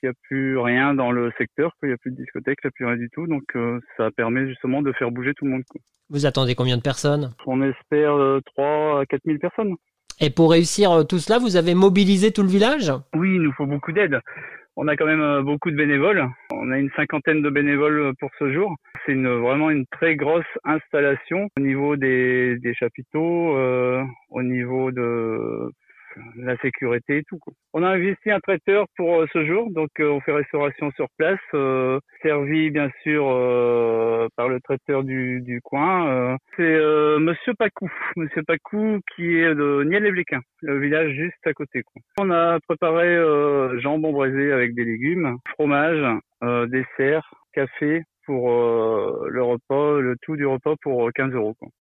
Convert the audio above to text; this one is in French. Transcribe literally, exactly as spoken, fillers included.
qu'il n'y a plus rien dans le secteur, qu'il n'y a plus de discothèque, il n'y a plus rien du tout. Donc euh, ça permet justement de faire bouger tout le monde, quoi. Vous attendez combien de personnes? On espère euh, trois à quatre mille personnes. Et pour réussir euh, tout cela, vous avez mobilisé tout le village? Oui, il nous faut beaucoup d'aide. On a quand même euh, beaucoup de bénévoles. On a une cinquantaine de bénévoles euh, pour ce jour. C'est une, vraiment une très grosse installation au niveau des, des chapiteaux, euh, au niveau de la sécurité et tout, quoi. On a investi un traiteur pour euh, ce jour, donc euh, on fait restauration sur place, euh, servi bien sûr euh, par le traiteur du, du coin. Euh, c'est euh, Monsieur Pacou, Monsieur Pacou qui est de Niel-les-Bléquins, le village juste à côté, quoi. On a préparé euh, jambon braisé avec des légumes, fromage, euh, dessert, café pour euh, le repas, le tout du repas pour quinze euros, quoi.